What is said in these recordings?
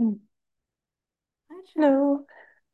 Mm. Hi, Sharon. Hello.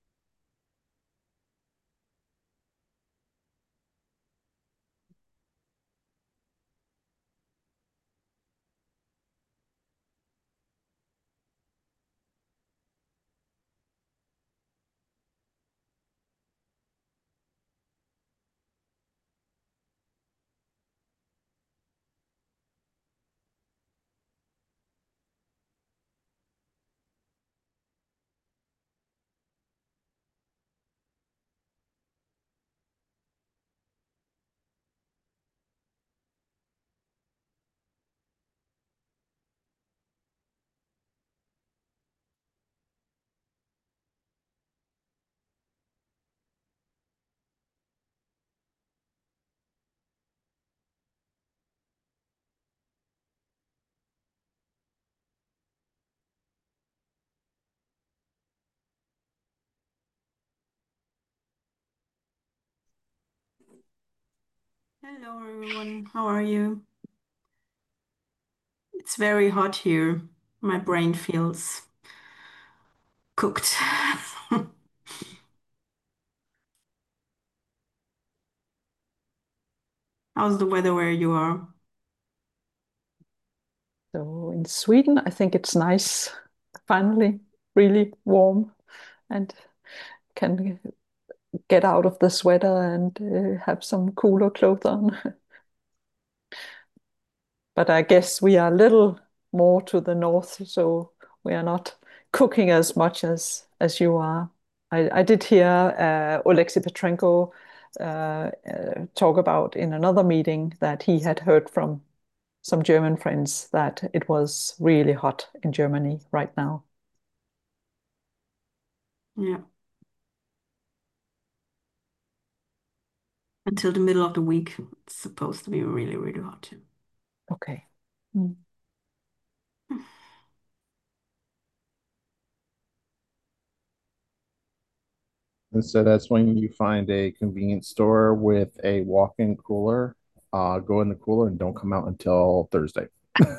Hello, everyone. How are you? It's very hot here. My brain feels cooked. How's the weather where you are? So in Sweden, I think it's nice, finally, really warm, and can get out of the sweater and have some cooler clothes on. But I guess we are a little more to the north, so we are not cooking as much as you are. I did hear Oleksiy Petrenko talk about in another meeting that he had heard from some German friends that it was really hot in Germany right now. Yeah, until the middle of the week, it's supposed to be really, really hot. Okay. Mm. And so that's when you find a convenience store with a walk-in cooler. Go in the cooler and don't come out until Thursday.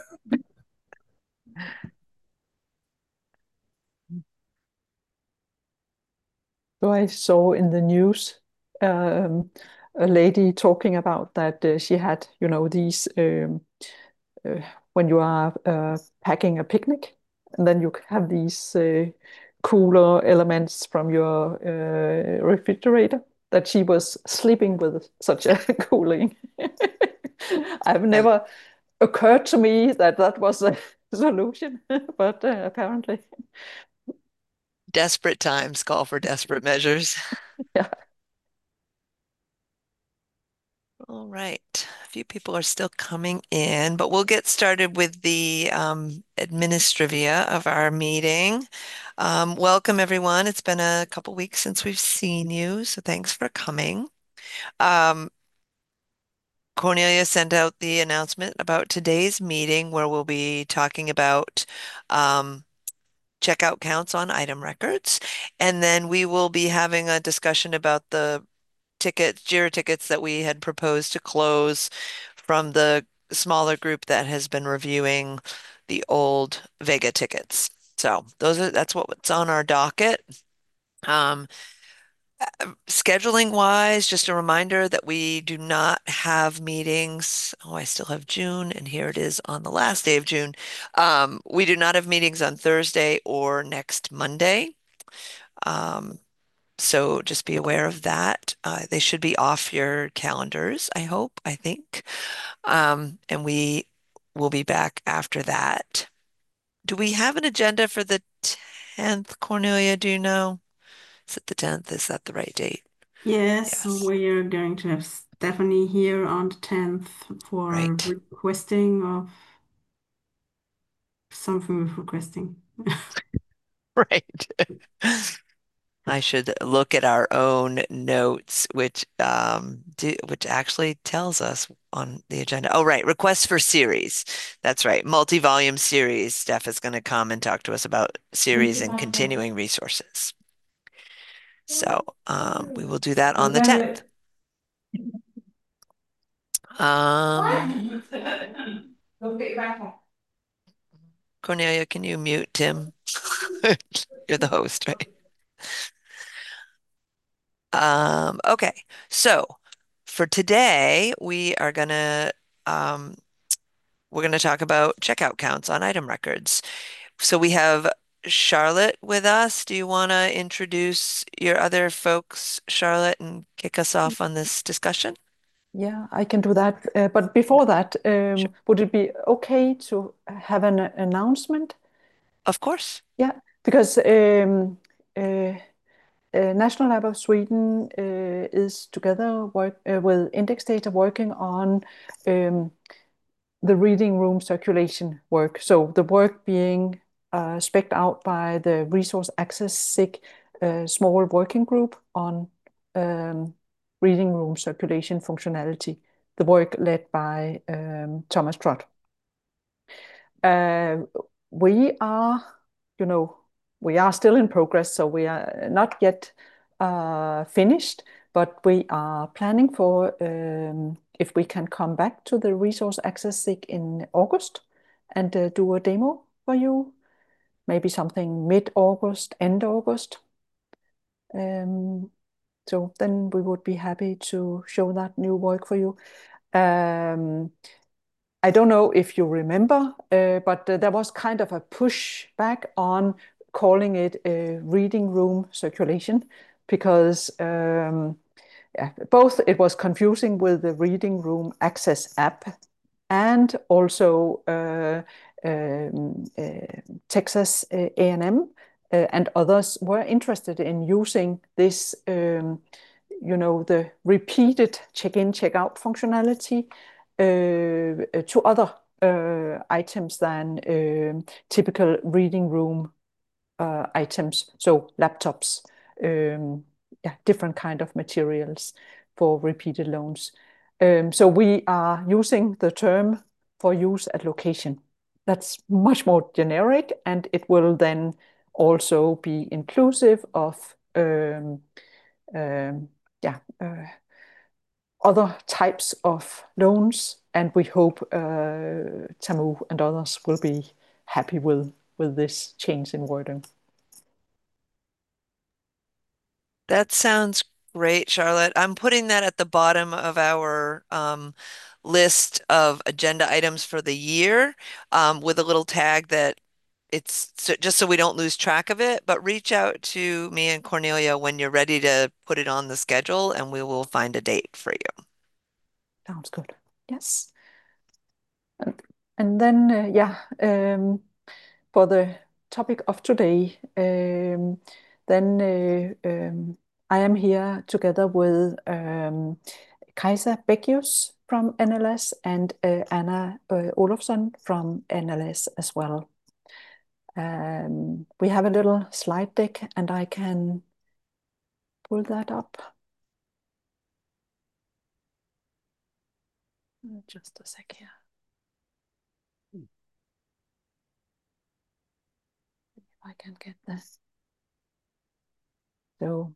So I saw in the news a lady talking about that she had, these uh, when you are packing a picnic, and then you have these cooler elements from your refrigerator, that she was sleeping with such a cooling. I've Um, never occurred to me that that was a solution, but apparently, Desperate times call for desperate measures. yeah. All right. A few people are still coming in, but we'll get started with the administrivia of our meeting. Welcome, everyone. It's been a couple weeks since we've seen you, so thanks for coming. Um, Cornelia sent out the announcement about today's meeting where we'll be talking about um, checkout counts on item records. And then we will be having a discussion about the tickets, JIRA tickets that we had proposed to close from the smaller group that has been reviewing the old Vega tickets. So that's what's on our docket. Um, Scheduling wise, just a reminder that we do not have meetings. Oh, I still have June, and here it is on the last day of June. We do not have meetings on Thursday or next Monday. Um, so just be aware of that. They should be off your calendars, I hope, I think. And we will be back after that. Do we have an agenda for the 10th, Cornelia? Do you know? Is it the 10th? Is that the right date? Yes, Yes. we are going to have Stephanie here on the 10th for Right. requesting of something with requesting. Right. I should look at our own notes, which actually tells us on the agenda. Oh, right, requests for series. That's right, multi-volume series. Steph is going to come and talk to us about series and continuing resources. So we will do that on the 10th. Um, Cornelia, can you mute Tim? You're the host, right? Okay, so for today, um, we're gonna talk about checkout counts on item records. So we have Charlotte with us. Do you want to introduce your other folks, Charlotte, and kick us off on this discussion? Yeah, I can do that. But before that, Sure. would it be okay to have an announcement? Of course. Yeah, because National Lab of Sweden is together with Index Data working on the reading room circulation work. So the work being spec'd out by the Resource Access SIG small working group on reading room circulation functionality, the work led by Thomas Trott. Uh, we are, you know, we are still in progress, so we are not yet finished, but we are planning for if we can come back to the Resource Access SIG in August and do a demo for you, maybe something mid-August, end August. So then we would be happy to show that new work for you. I don't know if you remember, but there was kind of a pushback on calling it a reading room circulation because yeah, both it was confusing with the Reading Room Access app and also Texas A&M and others were interested in using this, the repeated check-in, check-out functionality to other items than typical reading room items, so laptops, yeah, different kind of materials for repeated loans. So we are using the term for use at location. That's much more generic, and it will then also be inclusive of yeah, other types of loans, and we hope Tamu and others will be happy with this change in wording. That sounds great, Charlotte. I'm putting that at the bottom of our list of agenda items for the year with a little tag that just so we don't lose track of it, but reach out to me and Cornelia when you're ready to put it on the schedule and we will find a date for you. Sounds good. Yes. And then, yeah, for the topic of today, then I am here together with Kajsa Beckius from NLS and Anna Olofsson from NLS as well. We have a little slide deck and I can pull that up. Just a sec here. If I can get this. So,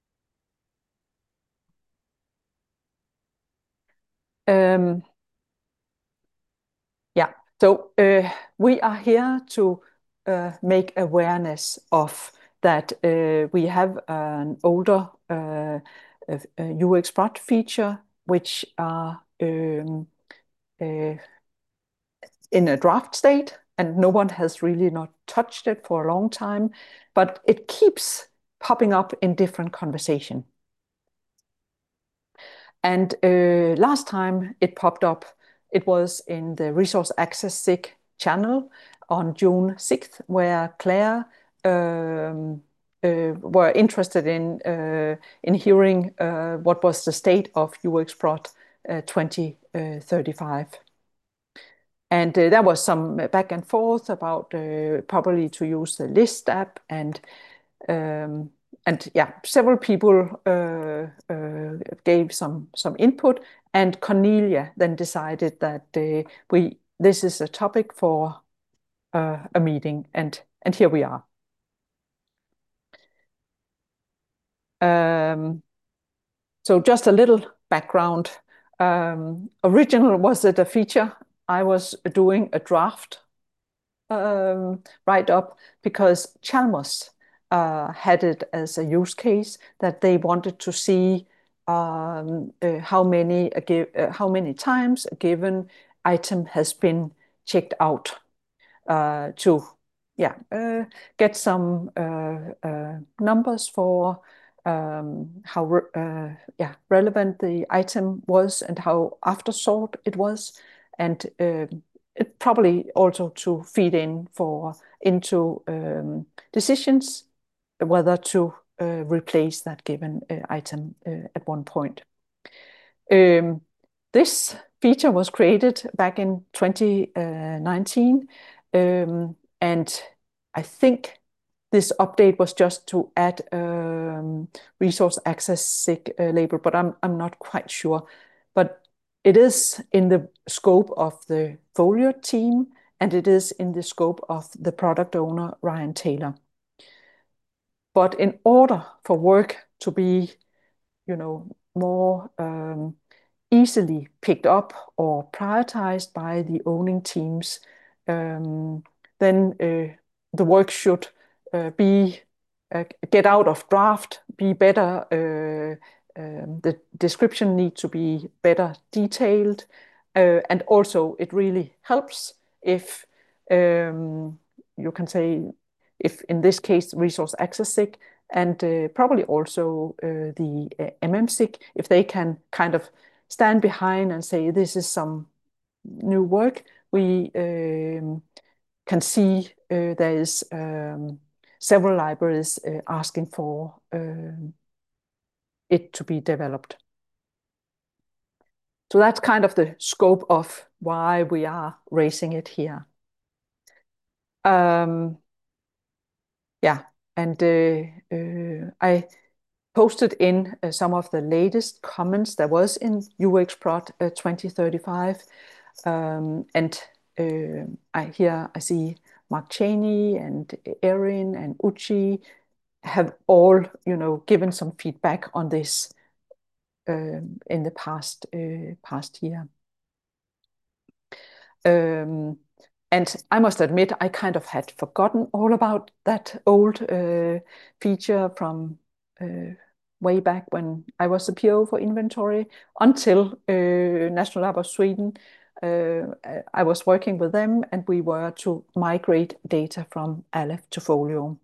yeah, so we are here to make awareness of that we have an older UX Prot feature which are in a draft state, and no one has really not touched it for a long time, but it keeps popping up in different conversation. And last time it popped up, it was in the Resource Access SIG channel on June 6th, where Claire were interested in hearing what was the state of UX Prot 2035. And there was some back and forth about probably to use the list app and yeah, several people gave some input, and Cornelia then decided that this is a topic for a meeting, and here we are. So just a little background. Original was it a feature? I was doing a draft write-up because Chalmers had it as a use case that they wanted to see how many times a given item has been checked out to get some numbers for how relevant the item was and how aftersought it was, and it probably also to feed into decisions whether to replace that given item at one point. This feature was created back in 2019, and I think this update was just to add resource access SIG label, but I'm not quite sure. But it is in the scope of the Folio team, and it is in the scope of the product owner, Ryan Taylor. But in order for work to be, more easily picked up or prioritized by the owning teams, then the work should be get out of draft, be better. The description needs to be better detailed, and also it really helps if you can say, if in this case resource access SIG and probably also the MMSIG, if they can kind of stand behind and say this is some new work, we can see there is several libraries asking for it to be developed. So that's kind of the scope of why we are raising it here. And I posted in some of the latest comments that was in UXProt 2035. And here I see Mark Cheney and Erin and Uchi have all, given some feedback on this in the past year. And I must admit, I kind of had forgotten all about that old feature from way back when I was the PO for inventory until National Lab of Sweden. I was working with them and we were to migrate data from Aleph to Folio.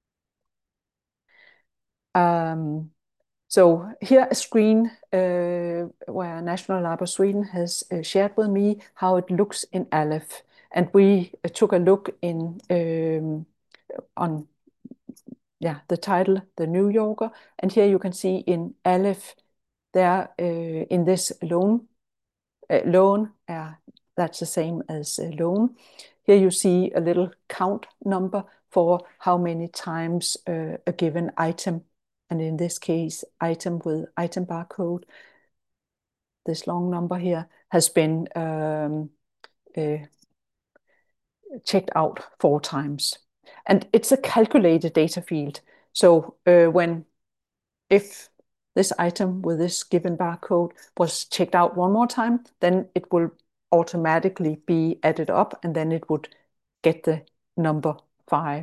So here a screen where National Lab of Sweden has shared with me how it looks in Aleph. And we took a look in on the title, The New Yorker. And here you can see in Aleph there in this loan, that's the same as loan. Here you see a little count number for how many times a given item, and in this case, item with item barcode, this long number here, has been checked out 4 times. And it's a calculated data field. So if this item with this given barcode was checked out one more time, then it will automatically be added up and then it would get the number 5.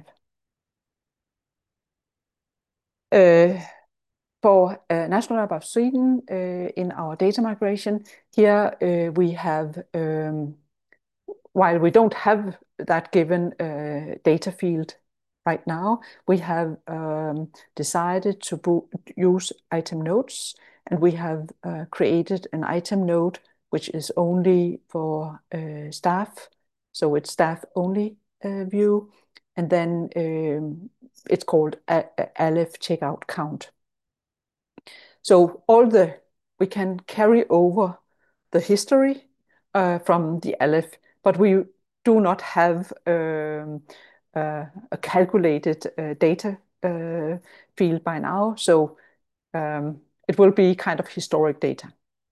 For National Lab of Sweden, in our data migration, here we have, while we don't have that given data field right now, we have decided to use item nodes, and we have created an item node which is only for staff, so it's staff only view, and then it's called Aleph checkout count. So we can carry over the history from the Aleph, but we do not have a calculated data field by now. So it will be kind of historic data.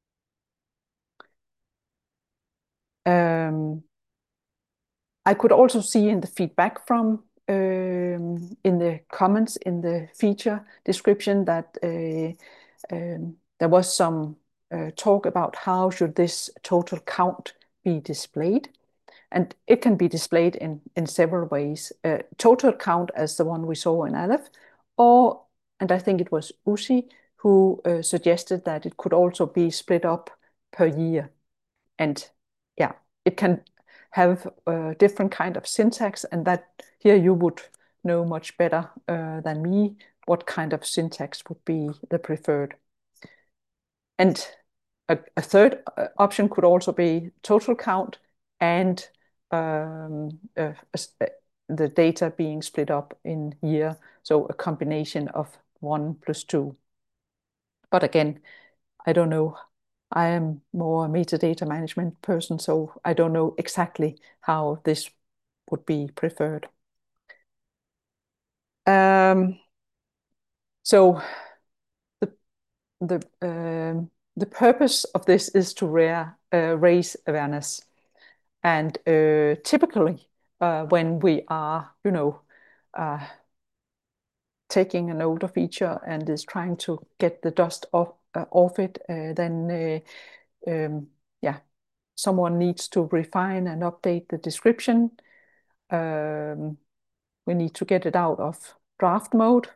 I could also see in the feedback from in the comments in the feature description that there was some talk about how should this total count be displayed. And it can be displayed in several ways. Total count as the one we saw in Aleph, and I think it was Uzi who suggested that it could also be split up per year. And yeah, it can have a different kind of syntax, and that here you would know much better than me what kind of syntax would be the preferred. And a third option could also be total count and the data being split up in year, so a combination of 1 plus 2. But again, I don't know. I am more a metadata management person, so I don't know exactly how this would be preferred. So the purpose of this is to raise awareness. And typically, when we are, taking an older feature and is trying to get the dust off it, then yeah, someone needs to refine and update the description. We need to get it out of draft mode.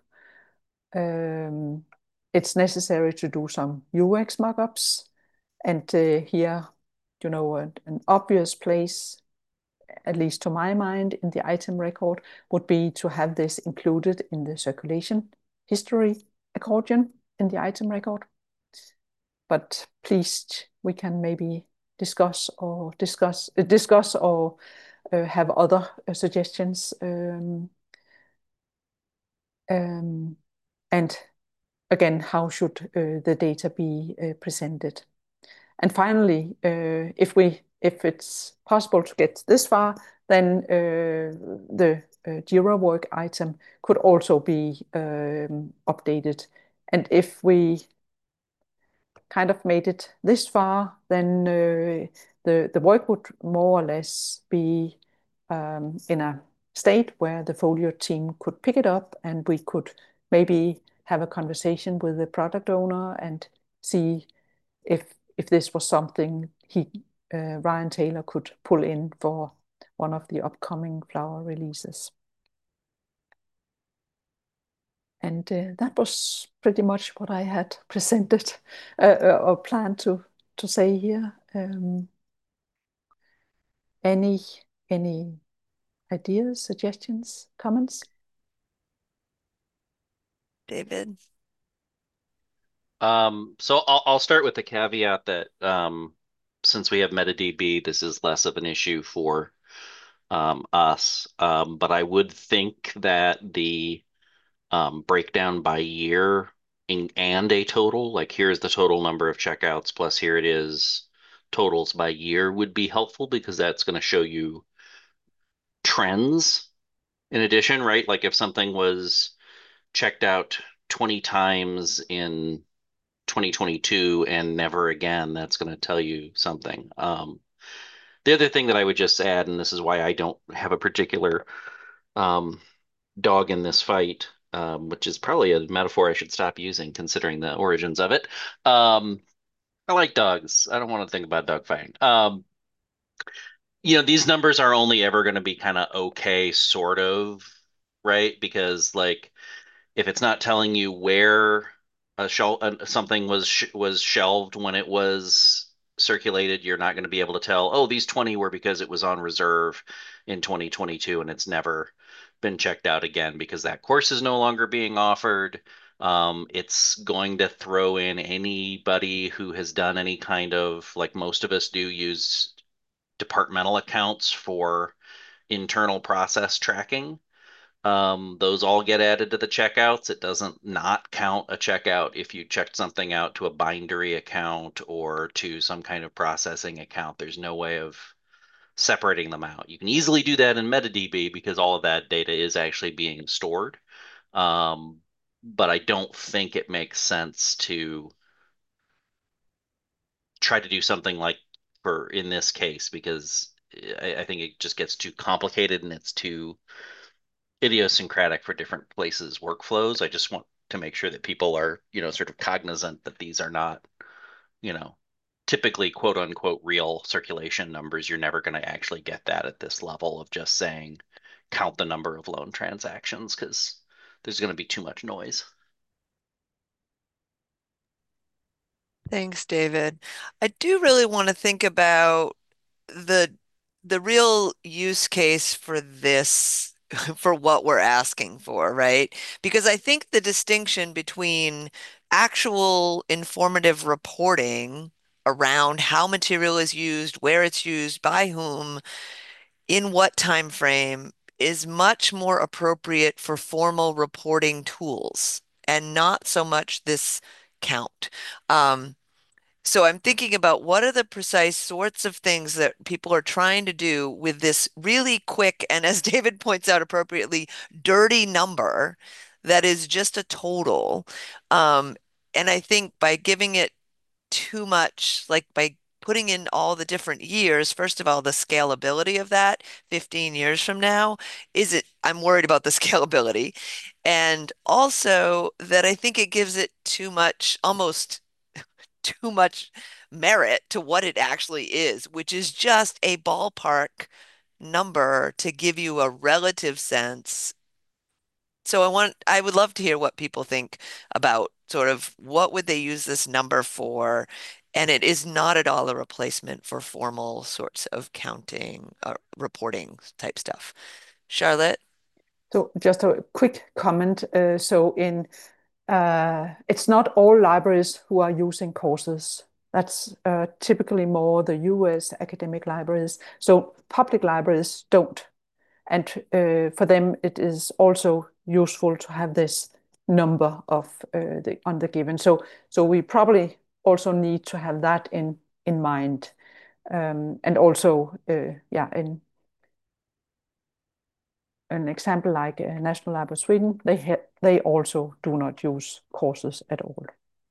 It's necessary to do some UX mockups. And here, an obvious place, at least to my mind, in the item record would be to have this included in the circulation history accordion in the item record. But please, we can maybe discuss or have other suggestions. And again, how should the data be presented? And finally, if it's possible to get this far, then the Jira work item could also be updated. And if we kind of made it this far, then the work would more or less be in a state where the Folio team could pick it up, and we could maybe have a conversation with the product owner and see if this was something Ryan Taylor could pull in for one of the upcoming Flower releases. And that was pretty much what I had presented or planned to say here. Any ideas, suggestions, comments? David? So I'll start with the caveat that since we have MetaDB, this is less of an issue for us. But I would think that the breakdown by year and a total, like here's the total number of checkouts plus here it is totals by year would be helpful because that's going to show you trends in addition, right? Like if something was checked out 20 times in 2022 and never again, that's going to tell you something. The other thing that I would just add, and this is why I don't have a particular dog in this fight, which is probably a metaphor I should stop using considering the origins of it. I like dogs. I don't want to think about dog fighting. These numbers are only ever going to be kind of okay, sort of, right? Because like if it's not telling you where something was shelved when it was circulated, you're not going to be able to tell, oh, these 20 were because it was on reserve in 2022 and it's never been checked out again because that course is no longer being offered. It's going to throw in anybody who has done any kind of, like most of us do, use departmental accounts for internal process tracking. Those all get added to the checkouts. It doesn't not count a checkout if you checked something out to a bindery account or to some kind of processing account. There's no way of separating them out. You can easily do that in MetaDB because all of that data is actually being stored. But I don't think it makes sense to try to do something like in this case because I think it just gets too complicated and it's too idiosyncratic for different places' workflows. I just want to make sure that people are, sort of cognizant that these are not, typically quote unquote real circulation numbers, you're never going to actually get that at this level of just saying count the number of loan transactions because there's going to be too much noise. Thanks, David. I do really want to think about the the real use case for this for what we're asking for, right? Because I think the distinction between actual informative reporting around how material is used, where it's used, by whom, in what time frame is much more appropriate for formal reporting tools and not so much this count. Um, so I'm thinking about what are the precise sorts of things that people are trying to do with this really quick and, as David points out appropriately, dirty number that is just a total. Um, and I think by giving it too much, like by putting in all the different years, first of all, the scalability of that 15 years from now, I'm worried about the scalability. And also that I think it gives it too much, almost too much merit to what it actually is, which is just a ballpark number to give you a relative sense. So I would love to hear what people think about sort of what would they use this number for. And it is not at all a replacement for formal sorts of counting, reporting type stuff. Charlotte? So just a quick comment. It's not all libraries who are using courses. That's typically more the US academic libraries. So public libraries don't. And for them, it is also useful to have this number on the given. So we probably also need to have that in mind. And also, in an example like National Library of Sweden, they also do not use courses at all.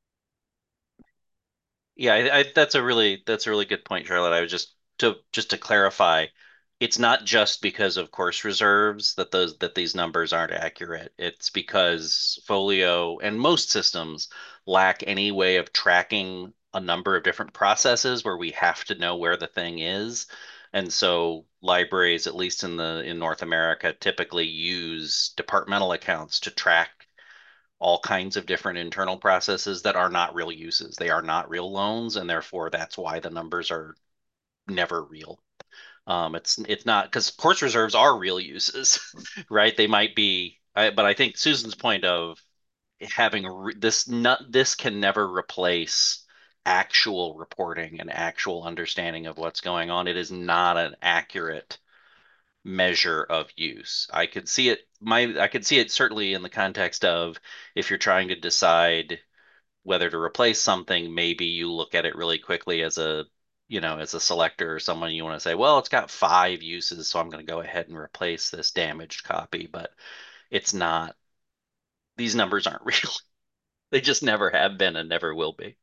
Yeah, that's a really good point, Charlotte. I was just to clarify, it's not just because of course reserves that these numbers aren't accurate. It's because Folio and most systems lack any way of tracking a number of different processes where we have to know where the thing is. And so libraries, at least in North America, typically use departmental accounts to track all kinds of different internal processes that are not real uses. They are not real loans, and therefore that's why the numbers are never real. It's not because course reserves are real uses, right? They might be, but I think Susan's point of having this can never replace actual reporting and actual understanding of what's going on. It is not an accurate measure of use. I could see it certainly in the context of if you're trying to decide whether to replace something, maybe you look at it really quickly as as a selector or someone you want to say, well, it's got 5 uses, so I'm going to go ahead and replace this damaged copy, but it's not, these numbers aren't real. They just never have been and never will be.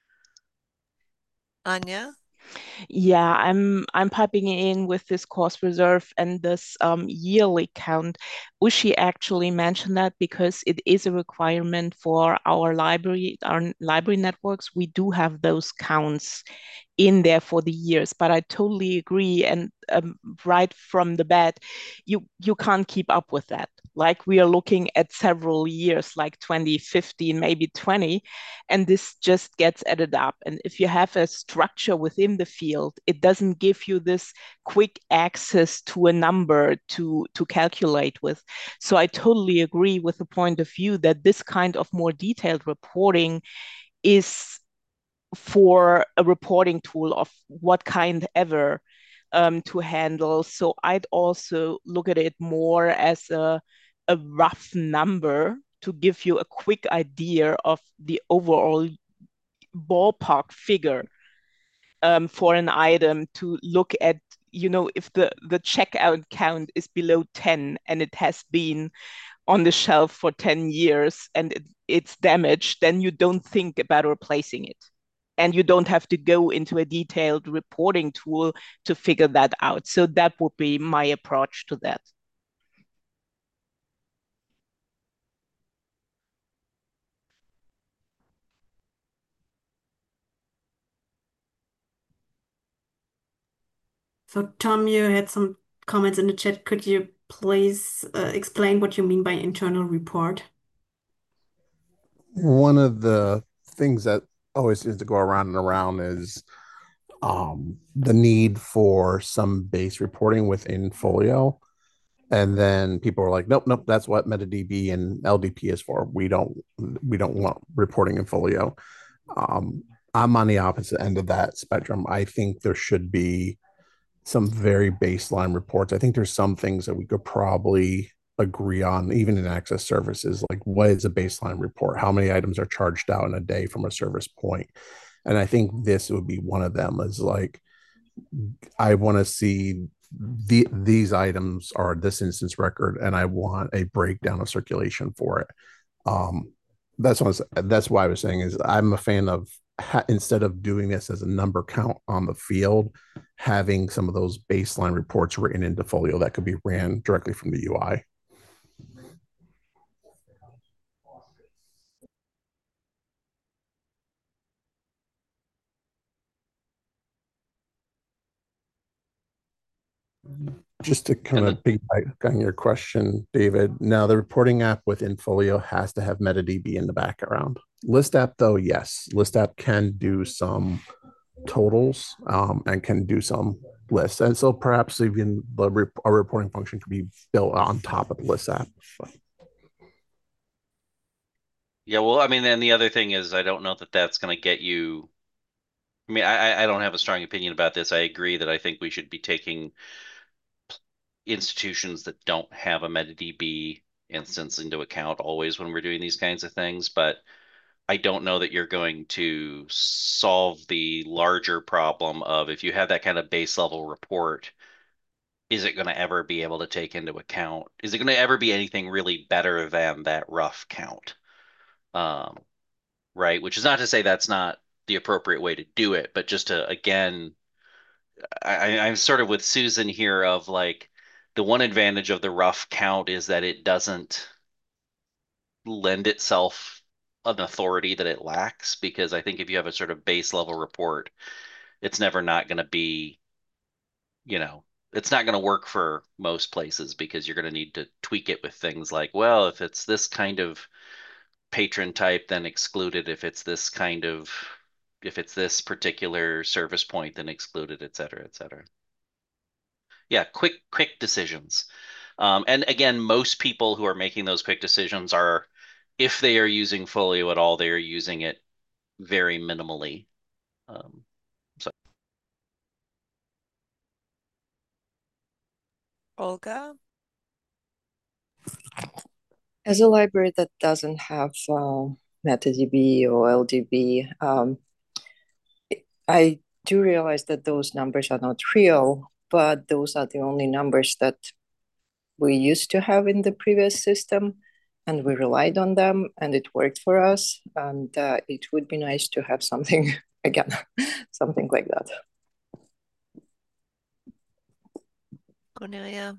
Anya? Yeah, I'm piping in with this cost reserve and this yearly count. Ushi actually mentioned that because it is a requirement for our library networks. We do have those counts in there for the years, but I totally agree. And right from the bat, you can't keep up with that. Like we are looking at several years, like 2015, maybe 20, and this just gets added up. And if you have a structure within the field, it doesn't give you this quick access to a number to calculate with. So I totally agree with the point of view that this kind of more detailed reporting is for a reporting tool of what kind ever to handle. So I'd also look at it more as a rough number to give you a quick idea of the overall ballpark figure for an item to look at, if the checkout count is below 10 and it has been on the shelf for 10 years and it's damaged, then you don't think about replacing it. And you don't have to go into a detailed reporting tool to figure that out. So that would be my approach to that. So, Tom, you had some comments in the chat. Could you please explain what you mean by internal report? One of the things that always seems to go around and around is the need for some base reporting within Folio. And then people are like, nope, nope, that's what MetaDB and LDP is for. We don't want reporting in Folio. Um, I'm on the opposite end of that spectrum. I think there should be some very baseline reports. I think there's some things that we could probably agree on, even in access services, like what is a baseline report? How many items are charged out in a day from a service point? And I think this would be one of them is like, I want to see these items are this instance record, and I want a breakdown of circulation for it. Um, that's why I was saying is I'm a fan of instead of doing this as a number count on the field, having some of those baseline reports written into Folio that could be ran directly from the UI. Just to kind of piggyback on your question, David. Now, the reporting app within Folio has to have MetaDB in the background. List app, though, yes, List app can do some totals and can do some lists, and so perhaps even a reporting function could be built on top of the List app. Yeah, well, I mean, and the other thing is, I don't know that that's going to get you. I mean, I don't have a strong opinion about this. I agree that I think we should be taking institutions that don't have a MetaDB instance into account always when we're doing these kinds of things, but I don't know that you're going to solve the larger problem of if you have that kind of base level report, is it going to ever be able to take into account? Is it going to ever be anything really better than that rough count? Um, right? Which is not to say that's not the appropriate way to do it, but just to, again, I'm sort of with Susan here of like the one advantage of the rough count is that it doesn't lend itself an authority that it lacks because I think if you have a sort of base level report, it's never not going to be, you know, it's not going to work for most places because you're going to need to tweak it with things like, well, if it's this kind of patron type, then excluded. If it's this kind of, if it's this particular service point, then excluded, et cetera, et cetera. Yeah, quick decisions. And again, most people who are making those quick decisions are, if they are using Folio at all, they are using it very minimally. So Olga? As a library that doesn't have MetaDB or LDB, I do realize that those numbers are not real, but those are the only numbers that we used to have in the previous system, and we relied on them, and it worked for us. And it would be nice to have something again, something like that. Cornelia?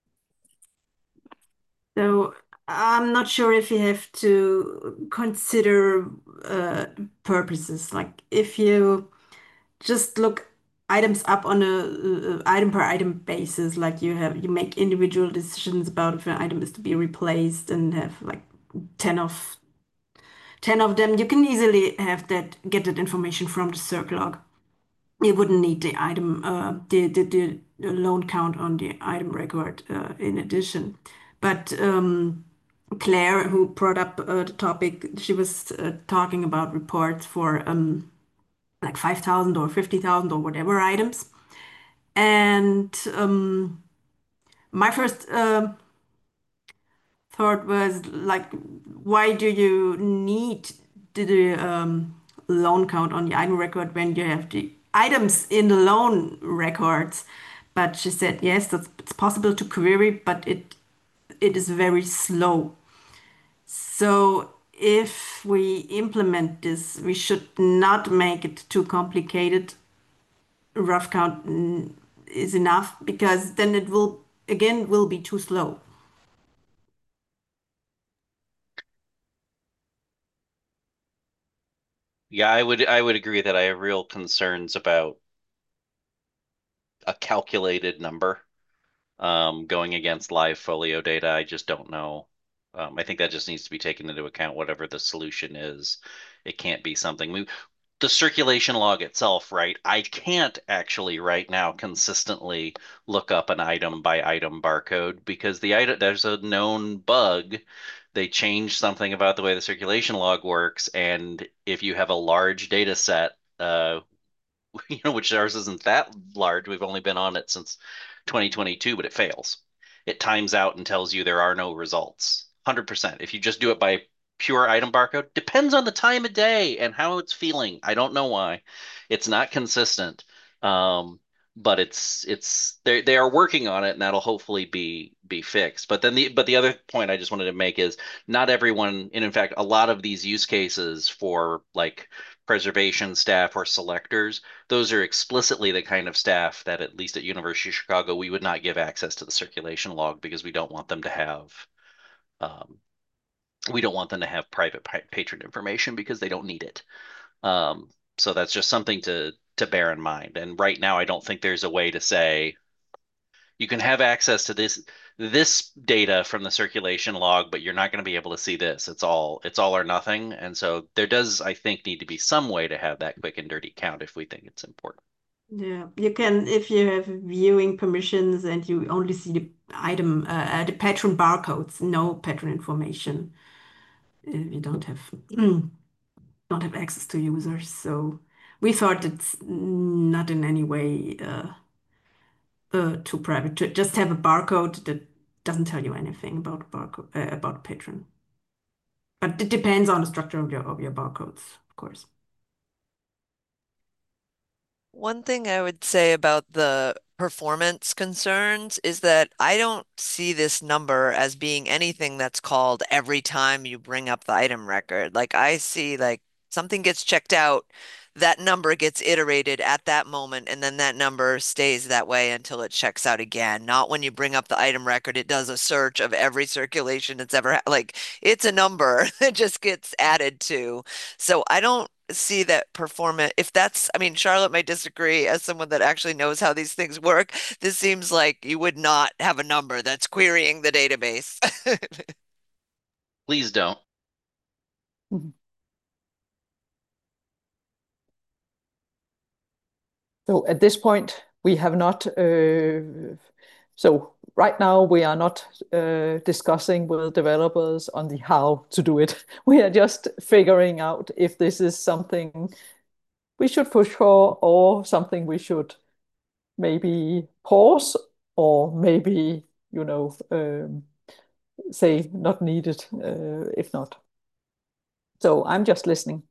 So I'm not sure if you have to consider purposes. Like if you just look items up on a item per item basis, like you make individual decisions about if an item is to be replaced and have like 10 of 10 of them, you can easily have that get that information from the circ log. You wouldn't need the item, the loan count on the item record in addition. But Claire, who brought up the topic, she was talking about reports for like 5,000 or 50,000 or whatever items. And my first thought was like, why do you need the loan count on the item record when you have the items in the loan records? But she said, yes, it's possible to query, but it is very slow. So if we implement this, we should not make it too complicated. Rough count is enough because then it will again will be too slow. yeah, I would agree that I have real concerns about a calculated number going against live folio data. I just don't know. I think that just needs to be taken into account, whatever the solution is. It can't be something the circulation log itself, right? I can't actually right now consistently look up an item by item barcode because there's a known bug. They changed something about the way the circulation log works, and if you have a large data set, which ours isn't that large. We've only been on it since 2022, but it fails. It times out and tells you there are no results. 100%. If you just do it by pure item barcode, depends on the time of day and how it's feeling. I don't know why. It's not consistent. But they are working on it, and that'll hopefully be fixed. But the other point I just wanted to make is not everyone, and in fact, a lot of these use cases for like preservation staff or selectors, those are explicitly the kind of staff that at least at University of Chicago we would not give access to the circulation log because we don't want them to have um, private patron information because they don't need it. So that's just something to bear in mind. And right now, I don't think there's a way to say you can have access to this data from the circulation log, but you're not going to be able to see this. It's all or nothing. And so there does, I think, need to be some way to have that quick and dirty count if we think it's important. Yeah, you can, if you have viewing permissions and you only see the item, the patron barcodes, no patron information. You don't have don't have access to users. So we thought it's not in any way too private to just have a barcode that doesn't tell you anything about barcode about patron. But it depends on the structure of your barcodes, of course. One thing I would say about the performance concerns is that I don't see this number as being anything that's called every time you bring up the item record. Like I see like something gets checked out, that number gets iterated at that moment, and then that number stays that way until it checks out again. Not when you bring up the item record, it does a search of every circulation it's ever had. Like it's a number that just gets added to. So I don't see that performance. If that's, I mean, Charlotte might disagree as someone that actually knows how these things work. This seems like you would not have a number that's querying the database. Please don't. Mhm. So at this point, we have not. So right now, we are not discussing with developers on the how to do it. We are just figuring out if this is something we should push for or something we should maybe pause or maybe, say not needed if not. So I'm just listening.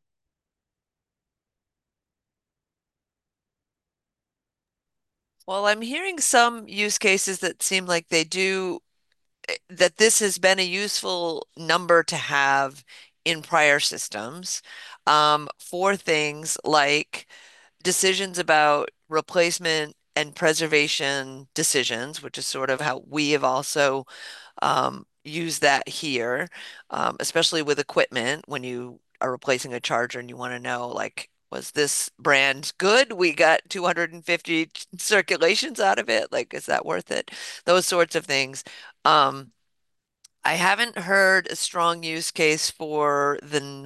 Well, I'm hearing some use cases that seem like that this has been a useful number to have in prior systems for things like decisions about replacement and preservation decisions, which is sort of how we have also used that here, especially with equipment when you are replacing a charger and you want to know, like, was this brand good? We got 250 circulations out of it. Like, is that worth it? Those sorts of things. Um, I haven't heard a strong use case for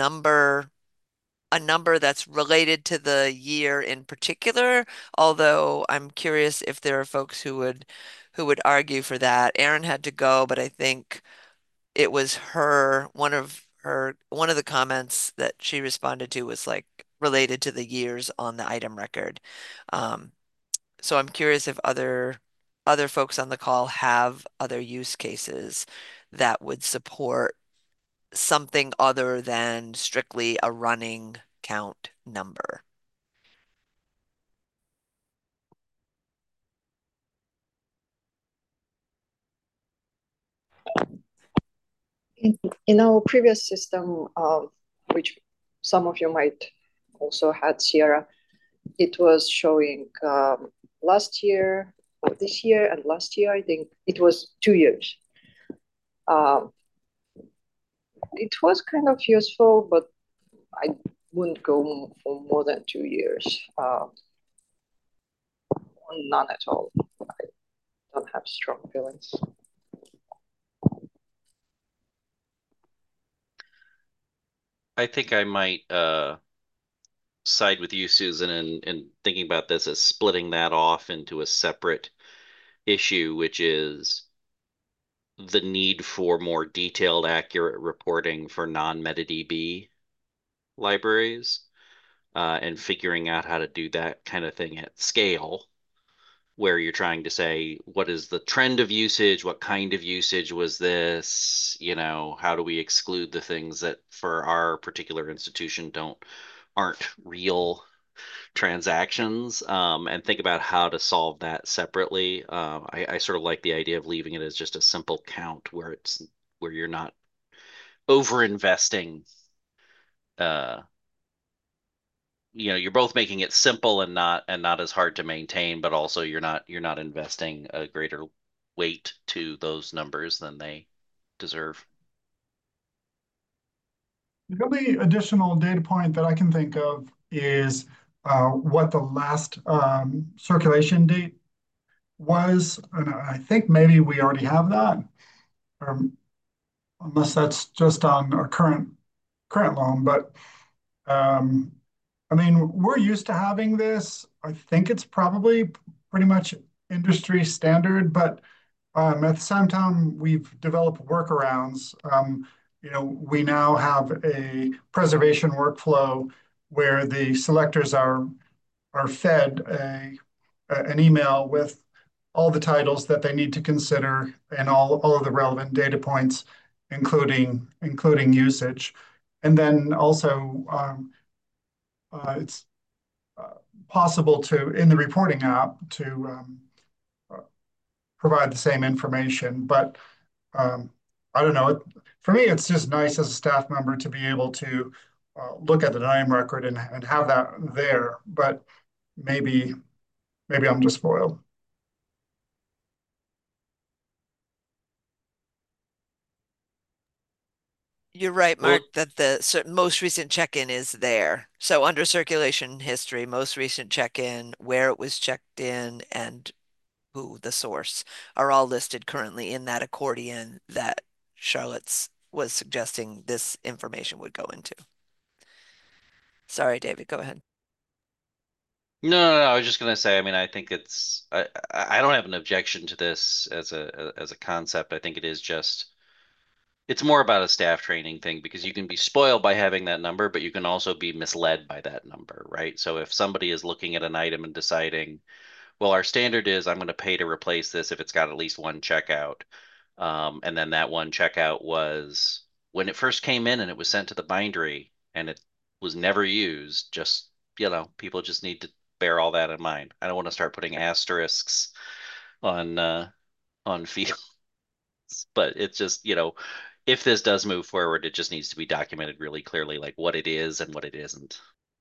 a number that's related to the year in particular, although I'm curious if there are folks who would argue for that. Erin had to go, but I think it was one of the comments that she responded to was like related to the years on the item record. Um, so I'm curious if other folks on the call have other use cases that would support something other than strictly a running count number. In our previous system, which some of you might also had Sierra, it was showing last year, or this year and last year, I think it was 2 years. It was kind of useful, but I wouldn't go for more than 2 years. none at all. I don't have strong feelings. I think I might side with you, Susan, in thinking about this as splitting that off into a separate issue, which is the need for more detailed, accurate reporting for non-MetaDB libraries, and figuring out how to do that kind of thing at scale, where you're trying to say, what is the trend of usage? What kind of usage was this? How do we exclude the things that for our particular institution aren't real transactions, and think about how to solve that separately. I sort of like the idea of leaving it as just a simple count where you're not over investing. You're both making it simple and not as hard to maintain, but also you're not investing a greater weight to those numbers than they deserve. The only additional data point that I can think of is what the last circulation date was. And I think maybe we already have that, or unless that's just on our current loan. But I mean, we're used to having this. I think it's probably pretty much industry standard, but at the same time, we've developed workarounds. We now have a preservation workflow where the selectors are fed an email with all the titles that they need to consider and all of the relevant data points, including usage. And then also, it's possible to, in the reporting app, to provide the same information. But I don't know. For me, it's just nice as a staff member to be able to look at the name record and have that there. But maybe I'm just spoiled. You're right, Well, Mark, that the most recent check-in is there. So under circulation history, most recent check-in, where it was checked in, and who the source are all listed currently in that accordion that Charlotte's was suggesting this information would go into. Sorry, David, go ahead. no, I was just gonna say, I mean, I think I don't have an objection to this as a concept. I think it's more about a staff training thing because you can be spoiled by having that number, but you can also be misled by that number, right? So if somebody is looking at an item and deciding, well, our standard is I'm going to pay to replace this if it's got at least one checkout. And then that one checkout was when it first came in and it was sent to the bindery and it was never used. Just, people just need to bear all that in mind. I don't want to start putting asterisks on fields, but it's just, if this does move forward, it just needs to be documented really clearly, like what it is and what it isn't.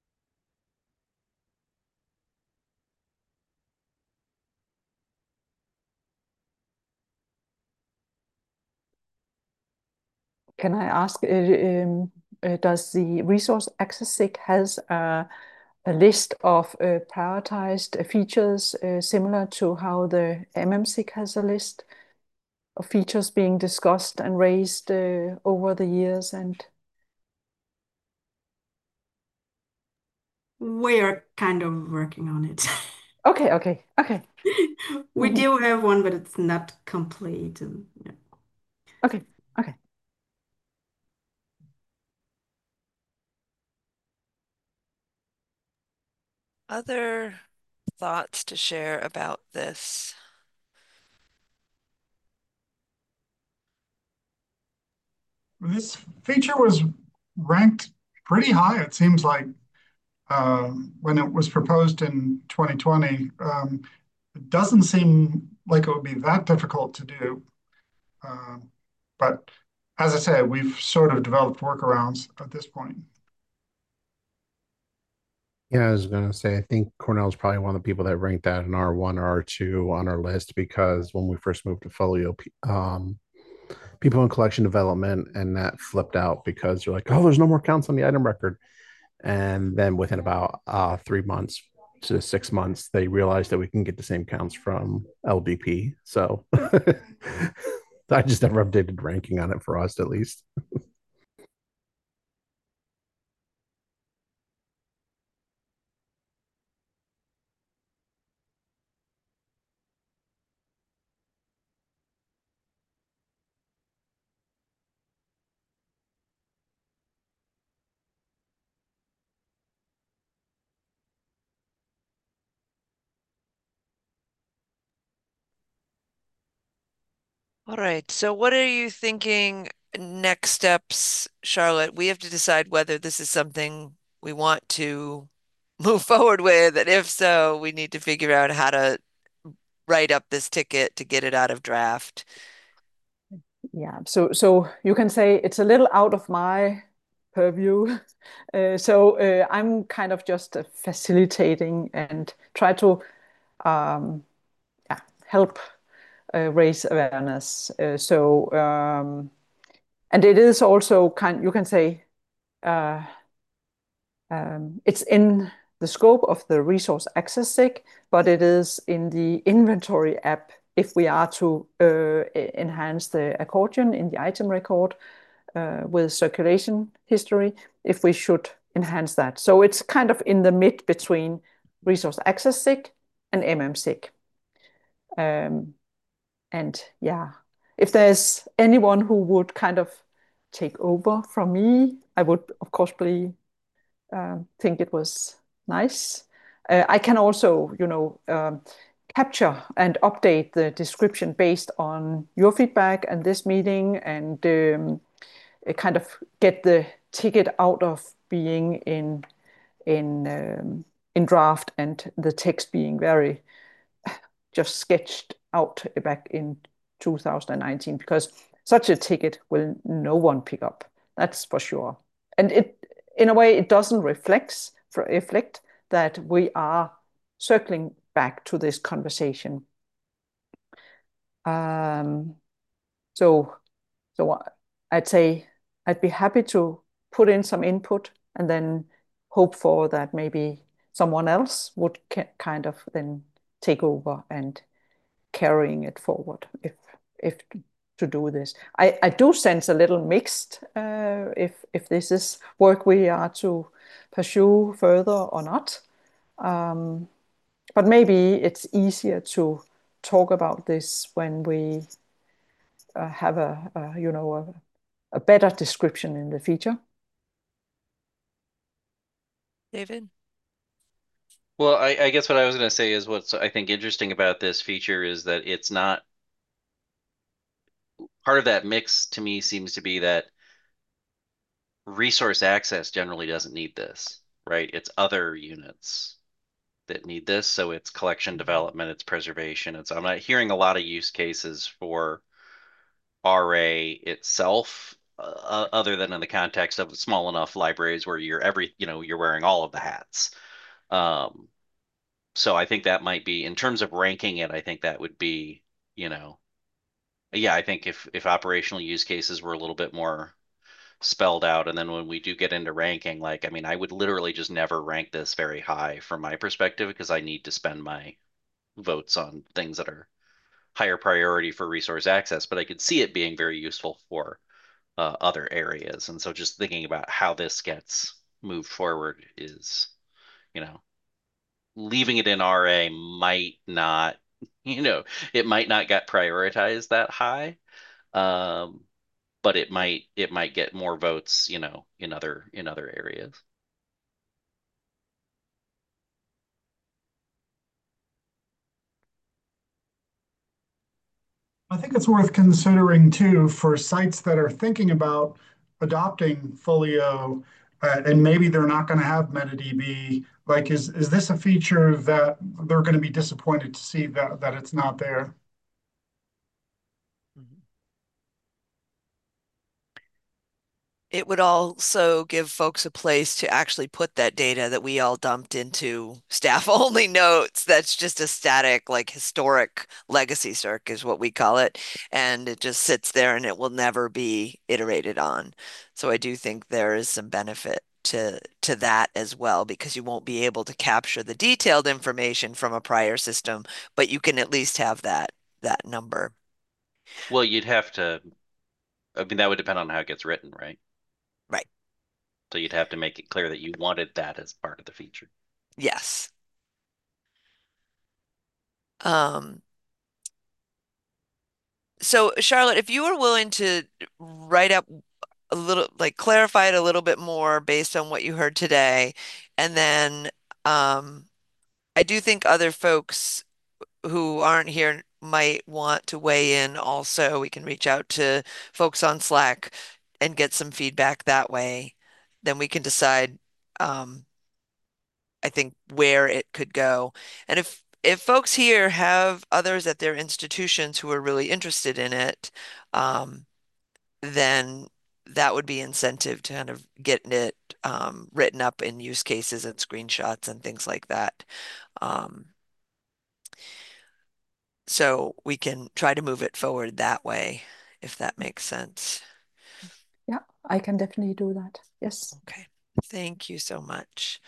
Can I ask, does the resource access SIG has a list of prioritized features similar to how the MMSIG has a list of features being discussed and raised over the years? And We are kind of working on it. okay. We do have one, but it's not complete. Yeah. Okay. Other thoughts to share about this? This feature was ranked pretty high, it seems like, when it was proposed in 2020. It doesn't seem like it would be that difficult to do. But as I said, we've sort of developed workarounds at this point. Yeah, I was gonna say, I think Cornell's probably one of the people that ranked that in R1 or R2 on our list because when we first moved to Folio, people in collection development and that flipped out because they're like, oh, there's no more counts on the item record. And then within about 3 months, to 6 months, they realized that we can get the same counts from LDP. So I just never updated ranking on it for us, at least. All right. So what are you thinking next steps, Charlotte? We have to decide whether this is something we want to move forward with, and if so, we need to figure out how to write up this ticket to get it out of draft. Yeah, so you can say it's a little out of my purview. I'm kind of just facilitating and try to yeah, help raise awareness. And it is also you can say uh, it's in the scope of the resource access SIG, but it is in the inventory app if we are to enhance the accordion in the item record with circulation history, if we should enhance that. So it's kind of in the mid between resource access SIG and MMSIG. And yeah, if there's anyone who would kind of take over from me, I would, of course, think it was nice. I can also, capture and update the description based on your feedback and this meeting, and kind of get the ticket out of being in draft and the text being very just sketched out back in 2019, because such a ticket will no one pick up. That's for sure. And in a way, it doesn't reflect that we are circling back to this conversation. Um, so, so I'd say I'd be happy to put in some input and then hope for that maybe someone else would kind of then take over and carrying it forward if to do this. I do sense a little mixed if this is work we are to pursue further or not. But maybe it's easier to talk about this when we have a better description in the feature. David? Well, I guess what I was going to say is what's I think interesting about this feature is that it's not part of that mix to me seems to be that resource access generally doesn't need this, right? It's other units that need this. So it's collection development, it's preservation. I'm not hearing a lot of use cases for RA itself, other than in the context of small enough libraries where you're wearing all of the hats. So I think that might be, in terms of ranking it, I think that would be, yeah, I think if operational use cases were a little bit more spelled out, and then when we do get into ranking, like, I mean, I would literally just never rank this very high from my perspective because I need to spend my votes on things that are higher priority for resource access, but I could see it being very useful for other areas. And so just thinking about how this gets moved forward is, you know, leaving it in RA might not, it might not get prioritized that high. Um, but it might get more votes, in other areas. I think it's worth considering too for sites that are thinking about adopting Folio, and maybe they're not going to have MetaDB. Like, is this a feature that they're going to be disappointed to see that it's not there? It would also give folks a place to actually put that data that we all dumped into staff only notes. That's just a static, like historic legacy circ is what we call it. And it just sits there and it will never be iterated on. So I do think there is some benefit to that as well, because you won't be able to capture the detailed information from a prior system, but you can at least have that number. Well, you'd have to, I mean, that would depend on how it gets written, right? Right. So you'd have to make it clear that you wanted that as part of the feature. Yes. Um, so Charlotte, if you were willing to write up a little, like clarify it a little bit more based on what you heard today, and then I do think other folks who aren't here might want to weigh in also. We can reach out to folks on Slack and get some feedback that way. Then we can decide, um, I think, where it could go. And if folks here have others at their institutions who are really interested in it, then that would be incentive to kind of getting it written up in use cases and screenshots and things like that. Um, So we can try to move it forward that way, if that makes sense. Yeah, I can definitely do that. Yes. Okay. Thank you so much.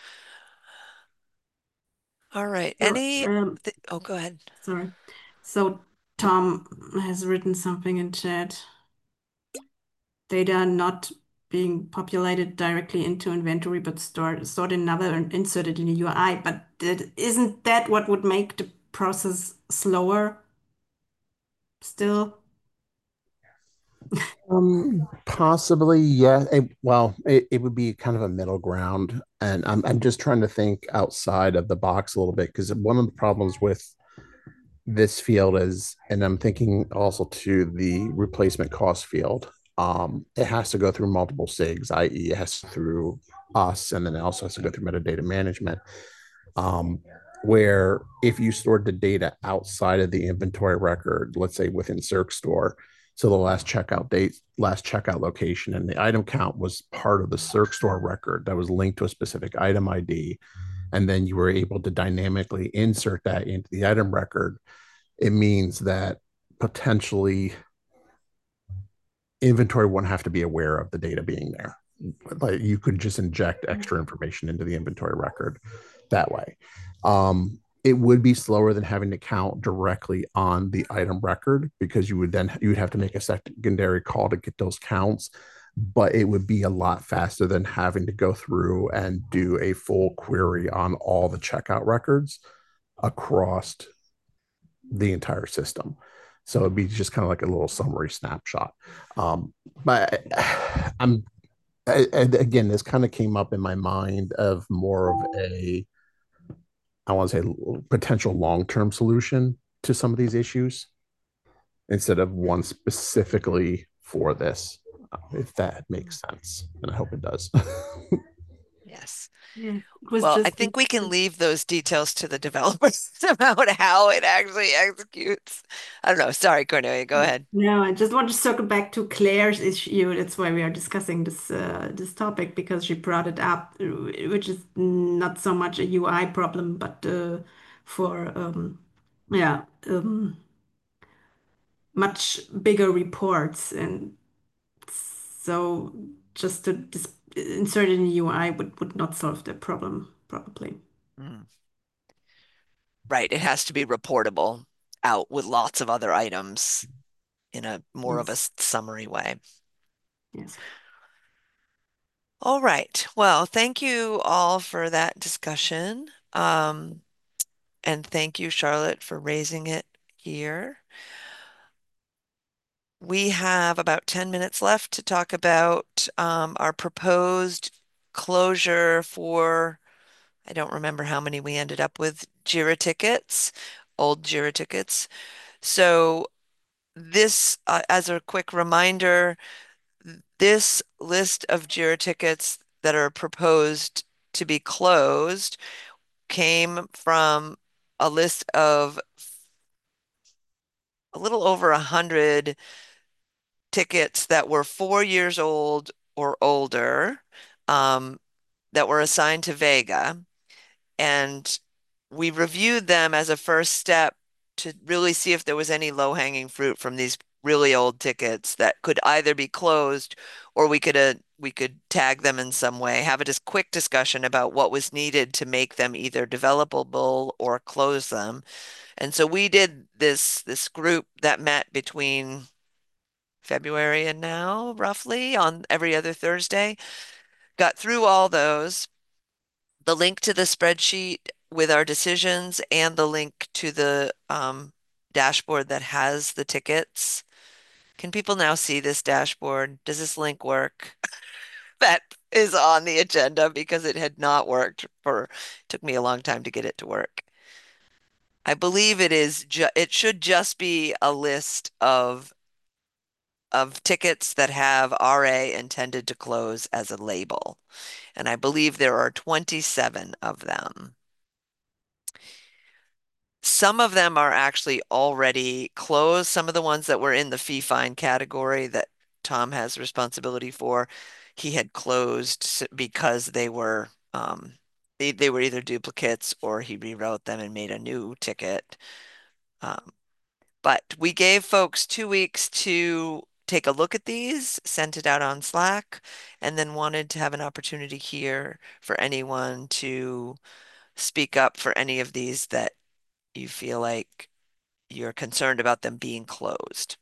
All right. So, Oh, go ahead. sorry. So Tom has written something in chat. Data not being populated directly into inventory, but stored in another and inserted in a UI. But isn't that what would make the process slower still? Possibly, yeah. It would be kind of a middle ground, and I'm just trying to think outside of the box a little bit because one of the problems with this field is, and I'm thinking also to the replacement cost field. It has to go through multiple SIGs, i.e., it has to through us, and then it also has to go through metadata management. Um, where if you stored the data outside of the inventory record, let's say within CircStore, so the last checkout date, last checkout location, and the item count was part of the CircStore record that was linked to a specific item ID, and then you were able to dynamically insert that into the item record, it means that potentially inventory wouldn't have to be aware of the data being there. Like you could just inject extra information into the inventory record that way. It would be slower than having to count directly on the item record because you would have to make a secondary call to get those counts, but it would be a lot faster than having to go through and do a full query on all the checkout records across the entire system. So it'd be just kind of like a little summary snapshot. But I'm again, this kind of came up in my mind of more of a, I want to say, potential long-term solution to some of these issues instead of one specifically for this, if that makes sense. And I hope it does. Yes. Yeah, it was Well, I just think we can leave those details to the developers about how it actually executes. I don't know. Sorry, Cornelia, go ahead. no, I just want to circle back to Claire's issue. That's why we are discussing this topic because she brought it up, which is not so much a UI problem, but for yeah, much bigger reports, and so just to insert it in UI would not solve the problem, probably. Mm. Right. It has to be reportable out with lots of other items in a more of a Yes, summary way. yes. All right. Well, thank you all for that discussion. And thank you, Charlotte, for raising it here. We have about 10 minutes left to talk about our proposed closure for, I don't remember how many we ended up with, Jira tickets, old Jira tickets. So this, as a quick reminder, this list of Jira tickets that are proposed to be closed came from a list of a little over 100 tickets that were 4 years old or older, um, that were assigned to Vega. And we reviewed them as a first step to really see if there was any low-hanging fruit from these really old tickets that could either be closed or we could we could tag them in some way, have a just quick discussion about what was needed to make them either developable or close them. And so we did this group that met between February and now, roughly on every other Thursday. Got through all those. The link to the spreadsheet with our decisions and the link to the dashboard that has the tickets. Can people now see this dashboard? Does this link work? That is on the agenda because it had not worked for, took me a long time to get it to work. I believe it should just be a list of tickets that have RA intended to close as a label. And I believe there are 27 of them. Some of them are actually already closed. Some of the ones that were in the fee fine category that Tom has responsibility for, he had closed because they were they were either duplicates or he rewrote them and made a new ticket. But we gave folks 2 weeks to take a look at these, sent it out on Slack, and then wanted to have an opportunity here for anyone to speak up for any of these that you feel like you're concerned about them being closed.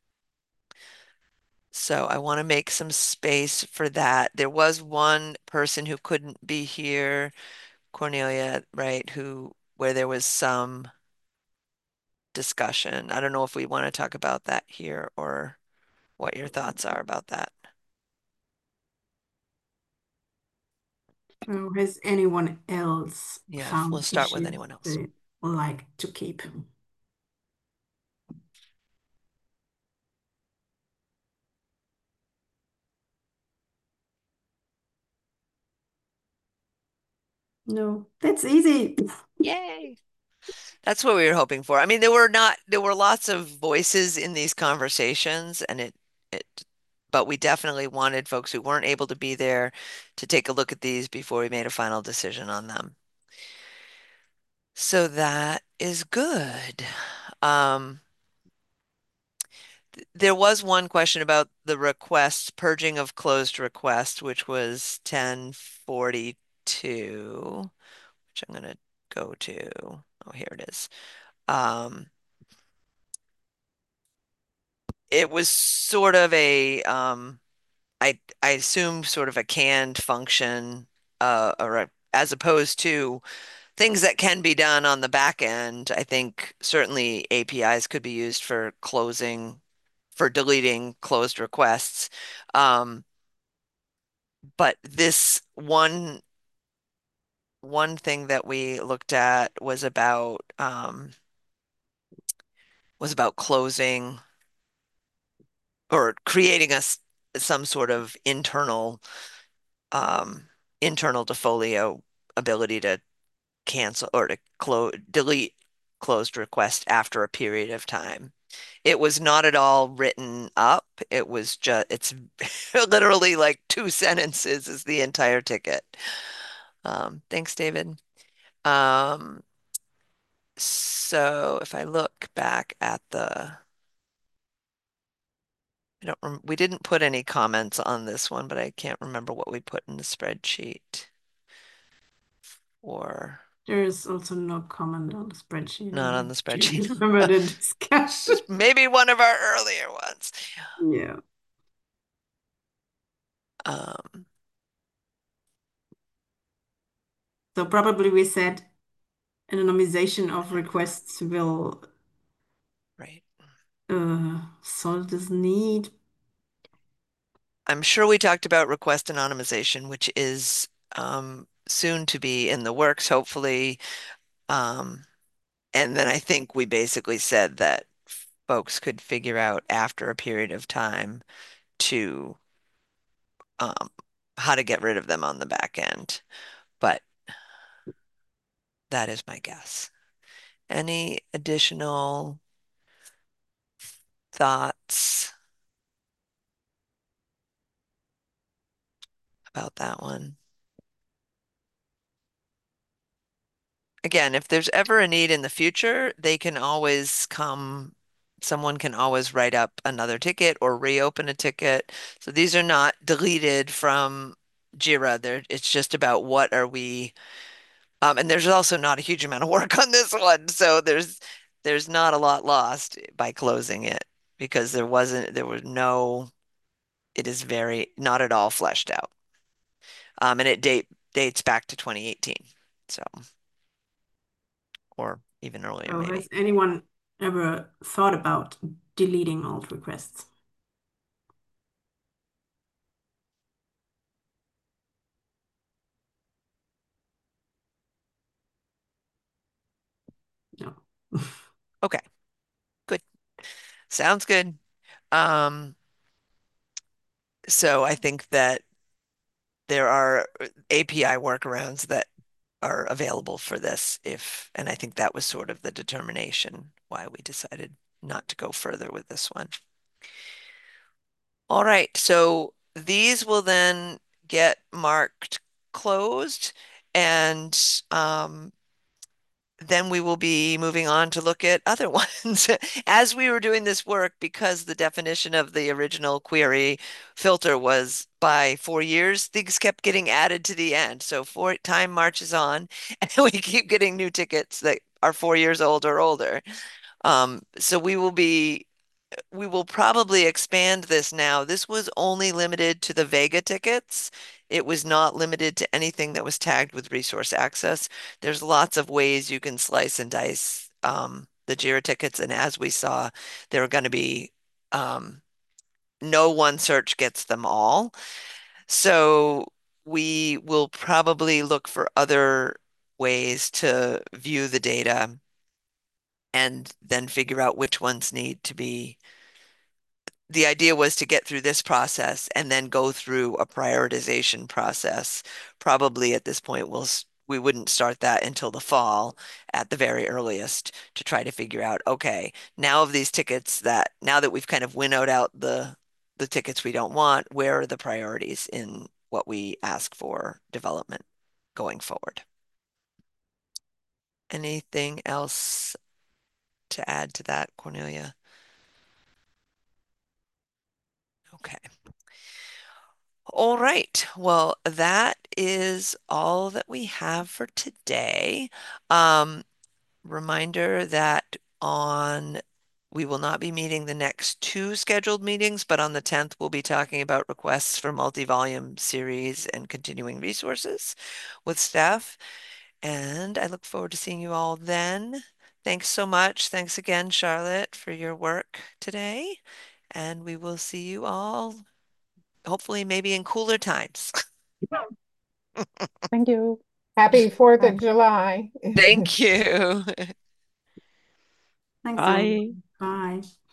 So I want to make some space for that. There was one person who couldn't be here, Cornelia, right, where there was some discussion. I don't know if we want to talk about that here or what your thoughts are about that. Has anyone else Yeah, found we'll start with issues anyone else. they would like to keep? No, that's easy. Yay. That's what we were hoping for. I mean, there were lots of voices in these conversations and but we definitely wanted folks who weren't able to be there to take a look at these before we made a final decision on them. So that is good. There was one question about the request, purging of closed request, which was 1042, which I'm going to go to. Oh, here it is. It was sort of I assume sort of a canned function, as opposed to things that can be done on the back end. I think certainly APIs could be used for deleting closed requests. But this one thing that we looked at was about closing or creating some sort of internal Defolio ability to cancel or to delete closed request after a period of time. It was not at all written up. It's literally like 2 sentences is the entire ticket. Thanks, David. So if I look back at we didn't put any comments on this one, but I can't remember what we put in the spreadsheet. Or There is also no comment on the spreadsheet. not on the spreadsheet. Remember the discussion? Maybe one of our earlier ones. Yeah. So probably we said anonymization of requests will Right. solve this need. I'm sure we talked about request anonymization, which is soon to be in the works, hopefully. And then I think we basically said that folks could figure out after a period of time to how to get rid of them on the back end. But that is my guess. Any additional thoughts about that one? Again, if there's ever a need in the future, they can always come someone can always write up another ticket or reopen a ticket. So these are not deleted from Jira. It's just about what are we, and there's also not a huge amount of work on this one. So there's not a lot lost by closing it because there was no, it is very, not at all fleshed out. And it dates back to 2018. So, or even earlier, So maybe. has anyone ever thought about deleting alt requests? No. Okay, good. Sounds good. Um, so I think that there are API workarounds that are available for this and I think that was sort of the determination why we decided not to go further with this one. All right, so these will then get marked closed and then we will be moving on to look at other ones. As we were doing this work, because the definition of the original query filter was by 4 years, things kept getting added to the end. So time marches on, and we keep getting new tickets that are 4 years old or older. So we will probably expand this now. This was only limited to the Vega tickets. It was not limited to anything that was tagged with resource access. There's lots of ways you can slice and dice the JIRA tickets. And as we saw, there are going to be no one search gets them all. So we will probably look for other ways to view the data and then figure out which ones need to be. The idea was to get through this process and then go through a prioritization process. Probably at this point, we wouldn't start that until the fall at the very earliest to try to figure out, okay, now of these tickets now that we've kind of winnowed out the tickets we don't want, where are the priorities in what we ask for development going forward? Anything else to add to that, Cornelia? Okay. All right. Well, that is all that we have for today. Reminder that we will not be meeting the next two scheduled meetings, but on the 10th, we'll be talking about requests for multi-volume series and continuing resources with staff. And I look forward to seeing you all then. Thanks so much. Thanks again, Charlotte, for your work today. And we will see you all hopefully maybe in cooler times. Thank you. Happy 4th Bye. of July. Thank you. Thanks, Bye. everyone. Bye.